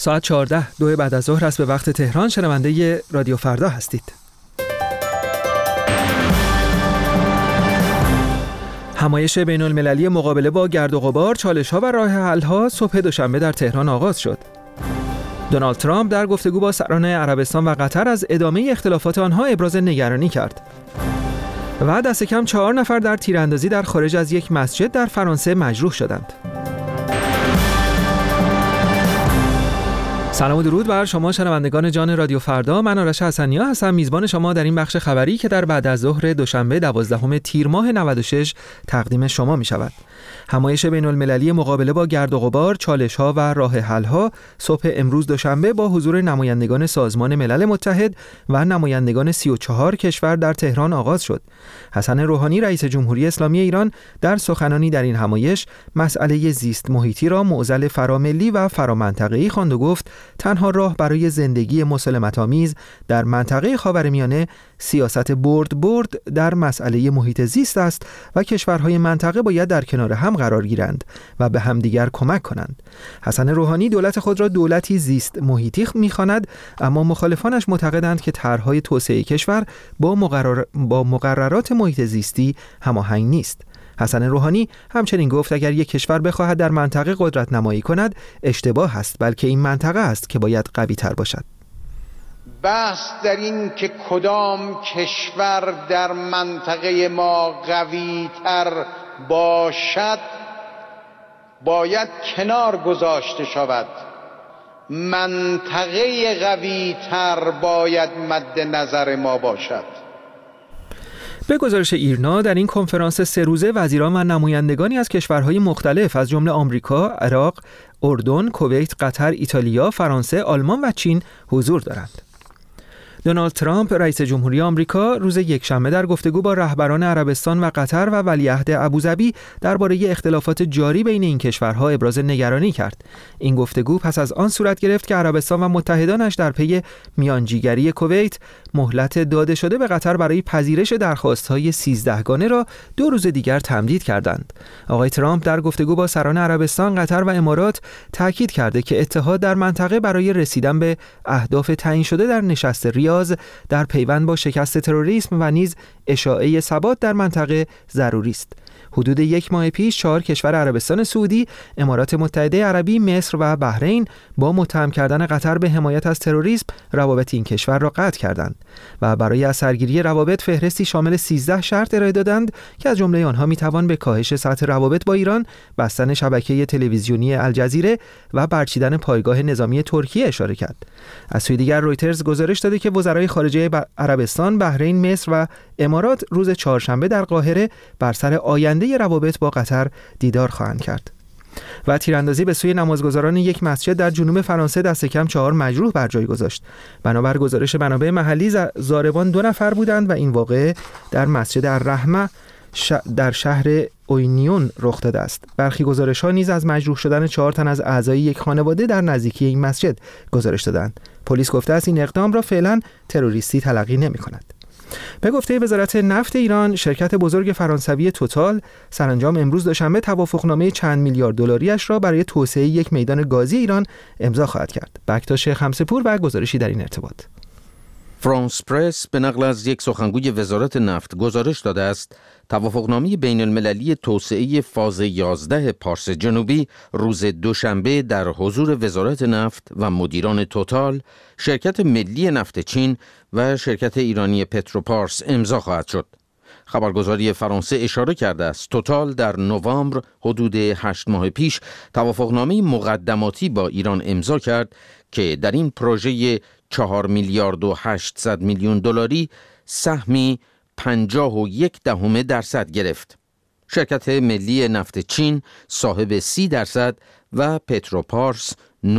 ساعت 14 بعد از ظهر است به وقت تهران. شنونده رادیو فردا هستید. همایش بین المللی مقابله با گرد و غبار، چالش‌ها و راه حل‌ها صبح دوشنبه در تهران آغاز شد. دونالد ترامپ در گفتگو با سران عربستان و قطر از ادامه اختلافات آنها ابراز نگرانی کرد. و دست کم 4 نفر در تیراندازی در خارج از یک مسجد در فرانسه مجروح شدند. سلام و درود بر شما شنوندگان جان رادیو فردا. من آرش حسنی‌ها هستم، میزبان شما در این بخش خبری که در بعد از ظهر دوشنبه 12 تیر ماه 96 تقدیم شما می شود. همایش بین المللی مقابله با گرد و غبار، چالش‌ها و راه حل‌ها صبح امروز دوشنبه با حضور نمایندگان سازمان ملل متحد و نمایندگان 34 کشور در تهران آغاز شد. حسن روحانی رئیس جمهوری اسلامی ایران در سخنانی در این همایش مسئله زیست محیطی را معضل فراملی و فرامنطقه‌ای خواند و گفت تنها راه برای زندگی مسالمت‌آمیز در منطقه خاورمیانه سیاست برد در مسئله محیط زیست است و کشورهای منطقه باید در کنار هم قرار گیرند و به همدیگر کمک کنند. حسن روحانی دولت خود را دولتی زیست محیطی می‌خواند، اما مخالفانش معتقدند که طرح‌های توسعه کشور با مقررات محیط زیستی هماهنگ نیست. حسن روحانی همچنین گفت اگر یک کشور بخواهد در منطقه قدرت نمایی کند اشتباه است، بلکه این منطقه است که باید قوی تر باشد. بحث در این که کدام کشور در منطقه ما قوی تر باشد باید کنار گذاشته شود. منطقه قوی تر باید مد نظر ما باشد. به گزارش ایرنا در این کنفرانس 3 روزه وزیران و نمایندگانی از کشورهای مختلف از جمله آمریکا، عراق، اردن، کویت، قطر، ایتالیا، فرانسه، آلمان و چین حضور دارند. دونالد ترامپ رئیس جمهوری آمریکا روز یکشنبه در گفتگو با رهبران عربستان و قطر و ولیعهد ابوظبی درباره اختلافات جاری بین این کشورها ابراز نگرانی کرد. این گفتگو پس از آن صورت گرفت که عربستان و متحدانش در پی میانجیگری کویت مهلت داده شده به قطر برای پذیرش درخواست‌های 13 گانه را 2 روز دیگر تمدید کردند. آقای ترامپ در گفتگو با سران عربستان، قطر و امارات تاکید کرده که اتحاد در منطقه برای رسیدن به اهداف تعیین شده در نشست ریاض در پیوند با شکست تروریسم و نیز اشاعه ثبات در منطقه ضروری است. حدود 1 ماه پیش 4 کشور عربستان سعودی، امارات متحده عربی، مصر و بحرین با متهم کردن قطر به حمایت از تروریسم روابط این کشور را قطع کردند و برای از سرگیری روابط فهرستی شامل 13 شرط ارائه دادند که از جمله آنها میتوان به کاهش سطح روابط با ایران، بستن شبکه تلویزیونی الجزیره و برچیدن پایگاه نظامی ترکیه اشاره کرد. از سوی دیگر رویترز گزارش داده که وزرای خارجه عربستان، بحرین، مصر و امارات روز چهارشنبه در قاهره بر سر آینده روابط با قطر دیدار خواهند کرد. و تیراندازی به سوی نمازگزاران یک مسجد در جنوب فرانسه دست کم 4 مجروح بر جای گذاشت. بنابر گزارش منابع محلی ضاربان 2 نفر بودند و این واقعه در مسجد الرحمه در شهر اوینیون رخ داده است. برخی گزارش‌ها نیز از مجروح شدن 4 تن از اعضای یک خانواده در نزدیکی این مسجد گزارش دادند. پلیس گفته است این اقدام را فعلا تروریستی تلقی نمی‌کند. به گفته وزارت نفت ایران، شرکت بزرگ فرانسوی توتال سرانجام امروز دوشنبه توافقنامه چند میلیارد دلاری را برای توسعه یک میدان گازی ایران امضا خواهد کرد. بکتاش خمسه‌پور و گزارشی در این ارتباط. فرانس پرس به نقل از یک سخنگوی وزارت نفت گزارش داده است توافقنامه بین المللی توسعه فاز 11 پارس جنوبی روز دوشنبه در حضور وزارت نفت و مدیران توتال، شرکت ملی نفت چین و شرکت ایرانی پتروپارس امضا خواهد شد. خبرگزاری فرانسه اشاره کرده است توتال در نوامبر حدود 8 ماه پیش توافقنامه مقدماتی با ایران امضا کرد که در این پروژه 4 میلیارد و 800 میلیون دلاری سهمی 51% گرفت. شرکت ملی نفت چین صاحب 30% و پتروپارس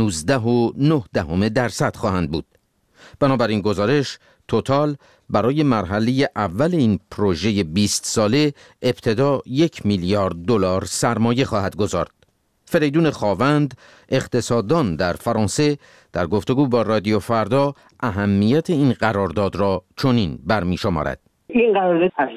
19.9% خواهند بود. بنابراین گزارش توتال برای مرحله اول این پروژه 20 ساله ابتدا 1 میلیارد دلار سرمایه خواهد گذارد. فریدون خاوند، اقتصاددان در فرانسه، در گفتگو با رادیو فردا اهمیت این قرارداد را چنین برمی‌شمارد. این قرارداد از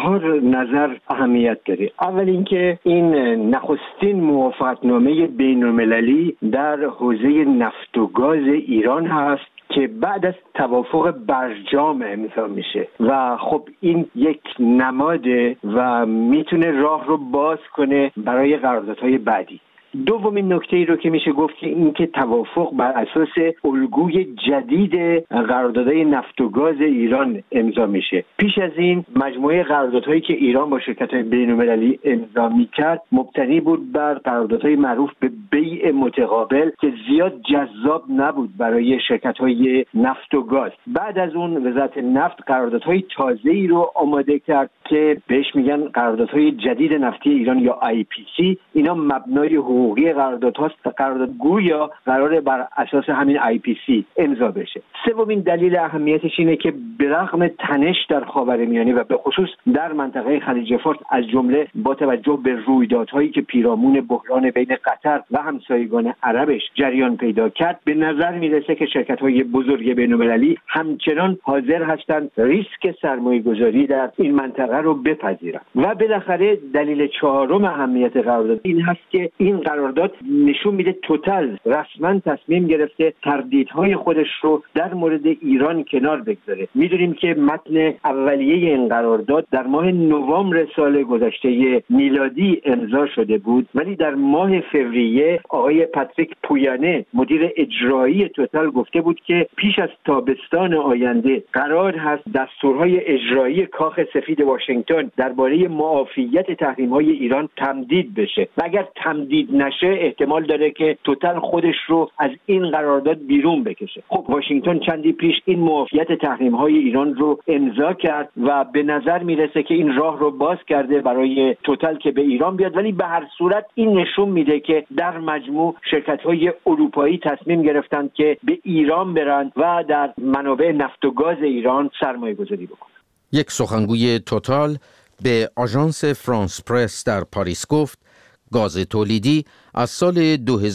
4 نظر اهمیت داره. اول اینکه این نخستین موافقتنامه بین‌المللی در حوزه نفت و گاز ایران هست که بعد از توافق برجام امضا میشه و خب این یک نماده و میتونه راه رو باز کنه برای قراردادهای بعدی. دومین نکته ای رو که میشه گفت که این که توافق بر اساس الگوی جدید قراردادهای نفت و گاز ایران امضا میشه. پیش از این مجموعه قراردادهایی که ایران با شرکت‌های بین‌المللی امضا میکرد مبتنی بود بر قراردادهای معروف به بیع متقابل که زیاد جذاب نبود برای شرکت‌های نفت و گاز. بعد از اون وزارت نفت قراردادهای تازه‌ای رو آماده کرد که بهش میگن قراردادهای جدید نفتی ایران یا IPC. اینا مبنای حقوقی قرارداد هاست و قرارداد گویا قراره بر اساس همین IPC امضا بشه. سومین دلیل اهمیتش اینه که برغم تنش در خاورمیانه و به خصوص در منطقه خلیج فارس از جمله با توجه به رویدادهایی که پیرامون بحران بین قطر و همسایگان عربش جریان پیدا کرد، به نظر میرسه که شرکت‌های بزرگ بین‌المللی همچنان حاضر هستند ریسک سرمایه‌گذاری در این منطقه رو بپذیرند. و بالاخره دلیل چهارم اهمیت قرارداد این هست که این قرارداد نشون میده توتال رسما تصمیم گرفته تردیدهای خودش رو در مورد ایران کنار بگذاره. میدونیم که متن اولیه این قرارداد در ماه نوامبر سال گذشته میلادی امضا شده بود، ولی در ماه فوریه آقای پاتریک پویانه مدیر اجرایی توتال گفته بود که پیش از تابستان آینده قرار هست دستورهای اجرایی کاخ سفید واشنگتن درباره معافیت تحریم‌های ایران تمدید بشه و اگر تمدید نشه احتمال داره که توتال خودش رو از این قرارداد بیرون بکشه. خب واشنگتن چندی پیش این معافیت تحریم‌های ایران رو امضا کرد و به نظر میرسه که این راه رو باز کرده برای توتال که به ایران بیاد، ولی به هر صورت این نشون میده که در مجموع شرکت‌های اروپایی تصمیم گرفتند که به ایران برن و در منابع نفت و گاز ایران سرمایه‌گذاری بکنن. یک سخنگوی توتال به آژانس فرانس پرس در پاریس گفت گاز تولیدی از سال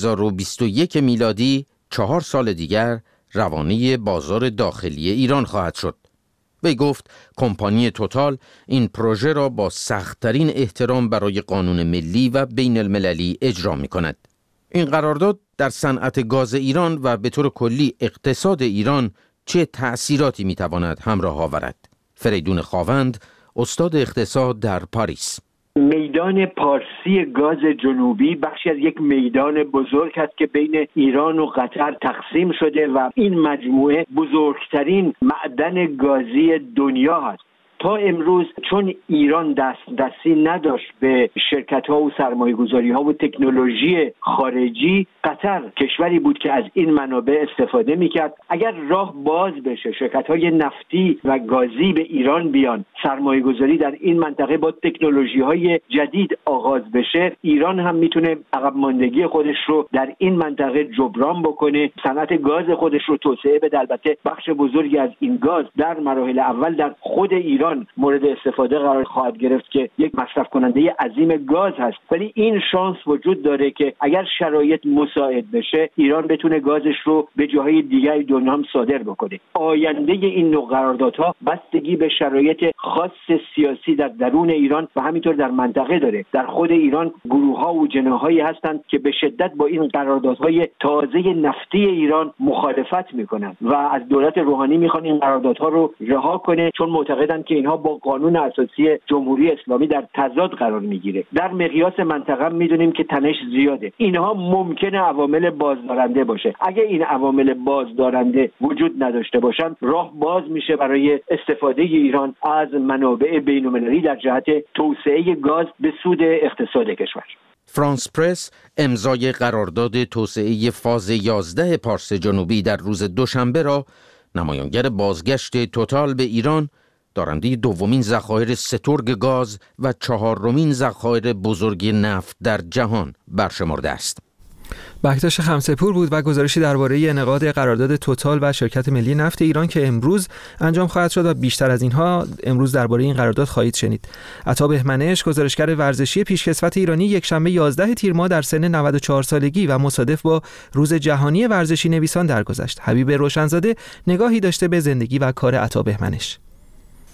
2021 میلادی 4 سال دیگر روانه بازار داخلی ایران خواهد شد. وی گفت کمپانی توتال این پروژه را با سخت‌ترین احترام برای قانون ملی و بین المللی اجرا می کند. این قرارداد در صنعت گاز ایران و به طور کلی اقتصاد ایران چه تأثیراتی می تواند همراه آورد؟ فریدون خاوند، استاد اقتصاد در پاریس: میدان پارسی گاز جنوبی بخشی از یک میدان بزرگ است که بین ایران و قطر تقسیم شده و این مجموعه بزرگترین معدن گازی دنیا است. تا امروز چون ایران دستی نداشت به شرکت‌ها و سرمایه‌گذاری‌ها و تکنولوژی خارجی، قطر کشوری بود که از این منابع استفاده می‌کرد. اگر راه باز بشه، شرکت‌های نفتی و گازی به ایران بیان، سرمایه‌گذاری در این منطقه با تکنولوژی‌های جدید آغاز بشه، ایران هم میتونه عقب ماندگی خودش رو در این منطقه جبران بکنه، صنعت گاز خودش رو توسعه بده. البته بخش بزرگی از این گاز در مراحل اول در خود ایران مورد استفاده قرار خواهد گرفت که یک مصرف کننده عظیم گاز هست، ولی این شانس وجود داره که اگر شرایط مساعد بشه ایران بتونه گازش رو به جاهای دیگر دنیا هم صادر بکنه. آینده این نوع قراردادها بستگی به شرایط خاص سیاسی در درون ایران و همینطور در منطقه داره. در خود ایران گروه‌ها و جناح‌هایی هستند که به شدت با این قراردادهای تازه نفتی ایران مخالفت میکنن و از دولت روحانی میخوان این قراردادها رو رها کنه، چون معتقدند که اینها با قانون اساسی جمهوری اسلامی در تضاد قرار میگیره. در مقیاس منطقه میدونیم که تنش زیاده. اینها ممکنه عوامل بازدارنده باشه. اگه این عوامل بازدارنده وجود نداشته باشن، راه باز میشه برای استفاده ایران از منابع بین‌المللی در جهت توسعه گاز به سود اقتصاد کشور. فرانس پرس امضای قرارداد توسعه فاز 11 پارس جنوبی در روز دوشنبه را نمایانگر بازگشت توتال به ایران، دارنده دومین ذخایر سترگ گاز و 4مین ذخایر بزرگ نفت در جهان برشمرده است. بکتاش خمسه‌پور بود و گزارشی درباره انعقاد قرارداد توتال و شرکت ملی نفت ایران که امروز انجام خواهد شد و بیشتر از اینها امروز درباره این قرارداد خواهید شنید. عطا بهمنش، گزارشگر ورزشی پیشکسوت ایرانی، یکشنبه 11 تیر ماه در سن 94 سالگی و مصادف با روز جهانی ورزشی نویسان درگذشت. حبیب روشنزاده نگاهی داشته به زندگی و کار عطا بهمنش.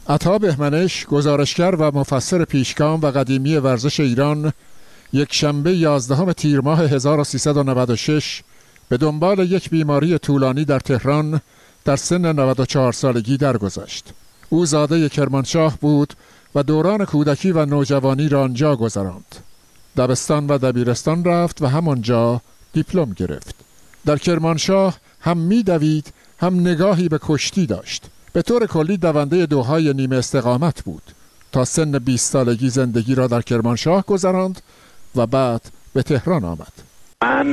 عطا بهمنش، گزارشگر و مفسر پیشگام و قدیمی ورزش ایران، یک شنبه 11 تیر ماه 1396 به دنبال یک بیماری طولانی در تهران در سن 94 سالگی درگذشت. او زاده کرمانشاه بود و دوران کودکی و نوجوانی را آنجا گذراند. دبستان و دبیرستان رفت و همانجا دیپلم گرفت. در کرمانشاه هم می‌دوید هم نگاهی به کشتی داشت. به طور کلی دونده دوهای نیمه استقامت بود. تا سن 20 سالگی زندگی را در کرمانشاه گذراند و بعد به تهران آمد. من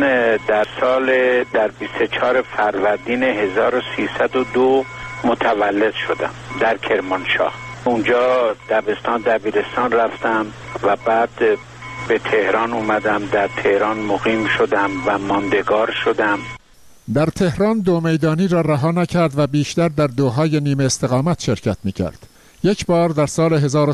در 24 فروردین 1302 متولد شدم در کرمانشاه. اونجا دبستان دبیرستان رفتم و بعد به تهران اومدم. در تهران مقیم شدم و ماندگار شدم. در تهران دو میدانی را رها نکرد و بیشتر در دوهای نیمه استقامت شرکت می‌کرد. یک بار در سال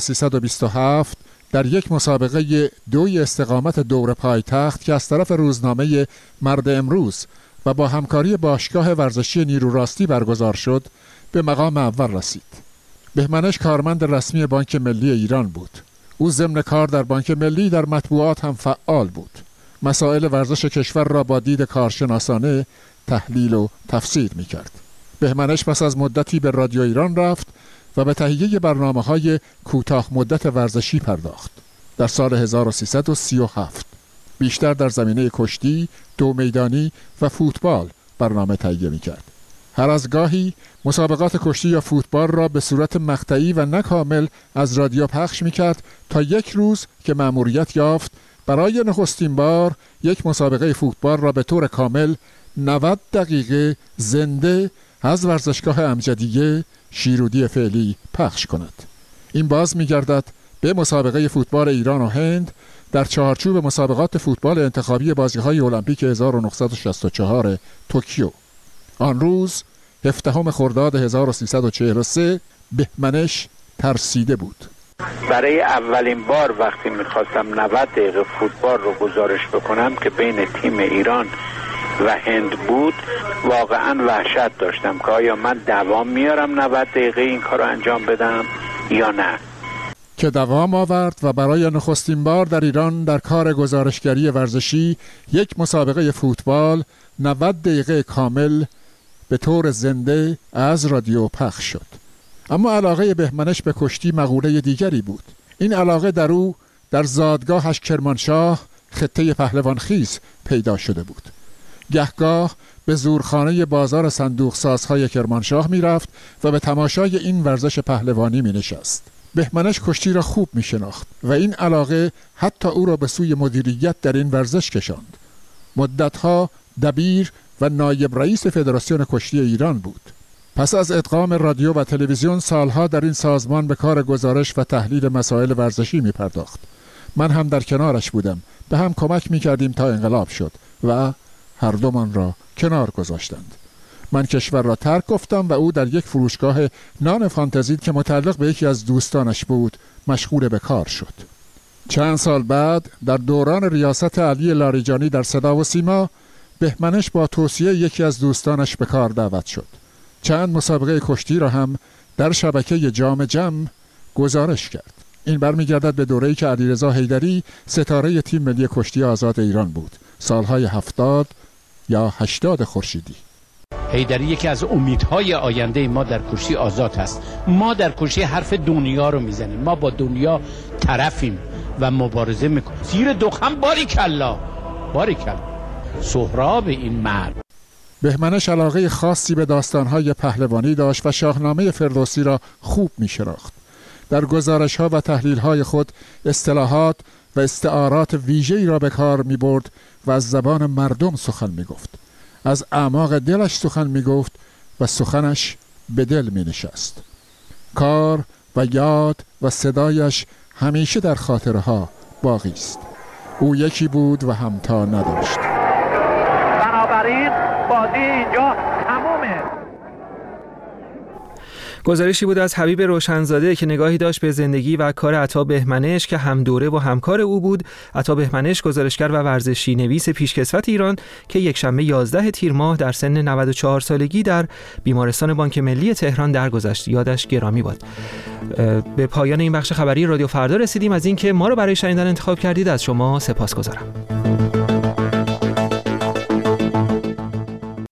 1327 در یک مسابقه دوی استقامت دور پایتخت که از طرف روزنامه مرد امروز و با همکاری باشگاه ورزشی نیروراستی برگزار شد به مقام اول رسید. بهمنش کارمند رسمی بانک ملی ایران بود. او ضمن کار در بانک ملی در مطبوعات هم فعال بود. مسائل ورزش کشور را با دید کارشناسانه تحلیل و تفسیر می‌کرد. بهمنش پس از مدتی به رادیو ایران رفت و به تهیه برنامه‌های کوتاه مدت ورزشی پرداخت. در سال 1337 بیشتر در زمینه کشتی، دو میدانی و فوتبال برنامه تهیه می‌کرد. هر از گاهی مسابقات کشتی یا فوتبال را به صورت مقطعی و نه کامل از رادیو پخش می‌کرد تا یک روز که مأموریت یافت برای نخستین بار یک مسابقه فوتبال را به طور کامل 90 دقیقه زنده از ورزشگاه امجدیه شیرودی فعلی پخش کند. این باز می‌گردد به مسابقه فوتبال ایران و هند در چارچوب مسابقات فوتبال انتخابی بازی‌های المپیک 1964 توکیو. آن روز 17 خرداد 1343 بهمنش ترسیده بود. برای اولین بار وقتی میخواستم 90 دقیقه فوتبال رو گزارش بکنم که بین تیم ایران و هند بود، واقعا وحشت داشتم که آیا من دوام میارم 90 دقیقه این کار رو انجام بدم یا نه. که دوام آورد و برای نخستین بار در ایران در کار گزارشگری ورزشی یک مسابقه فوتبال 90 دقیقه کامل به طور زنده از رادیو پخش شد. اما علاقه بهمنش به کشتی مقوله دیگری بود. این علاقه در او در زادگاهش کرمانشاه خطه پهلوانخیز پیدا شده بود. گهگاه به زورخانه بازار صندوق سازهای کرمانشاه می رفت و به تماشای این ورزش پهلوانی می نشست. بهمنش کشتی را خوب می شناخت و این علاقه حتی او را به سوی مدیریت در این ورزش کشاند. مدتها دبیر و نایب رئیس فدراسیون کشتی ایران بود. پس از ادغام رادیو و تلویزیون سالها در این سازمان به کار گزارش و تحلیل مسائل ورزشی می پرداخت. من هم در کنارش بودم. به هم کمک می کردیم تا انقلاب شد و هر دومان را کنار گذاشتند. من کشور را ترک گفتم و او در یک فروشگاه نان فانتزی که متعلق به یکی از دوستانش بود مشغول به کار شد. چند سال بعد در دوران ریاست علی لاریجانی در صدا و سیما بهمنش با توصیه یکی از دوستانش به کار دعوت شد. چند مسابقه کشتی را هم در شبکه جام جم گزارش کرد. این برمیگردد به دوره‌ای که علیرضا حیدری ستاره تیم ملی کشتی آزاد ایران بود، سالهای 70 یا 80 خورشیدی. حیدری یکی از امیدهای آینده ما در کشتی آزاد هست. ما در کشتی حرف دنیا رو میزنیم. ما با دنیا طرفیم و مبارزه میکنیم. زیر دخم باریکلا سهراب این مرد. بهمنش علاقه خاصی به داستانهای پهلوانی داشت و شاهنامه فردوسی را خوب میشناخت. در گزارش‌ها و تحلیل‌های خود اصطلاحات و استعارات ویژه‌ای را به کار می‌برد و از زبان مردم سخن می‌گفت. از اعماق دلش سخن می‌گفت و سخنش به دل می‌نشست. کار و یاد و صدایش همیشه در خاطرها باقی است. او یکی بود و همتا نداشت. بنابراین بازی اینجا تمومه. گزارشی بود از حبیب روشنزاده که نگاهی داشت به زندگی و کار عطا بهمنش که هم دوره و همکار او بود. عطا بهمنش گزارشگر و ورزشی نویس پیشکسوت ایران که یکشنبه 11 تیر ماه در سن 94 سالگی در بیمارستان بانک ملی تهران درگذشت. یادش گرامی باد. به پایان این بخش خبری رادیو فردا رسیدیم. از اینکه ما رو برای شنیدن انتخاب کردید از شما سپاسگزارم.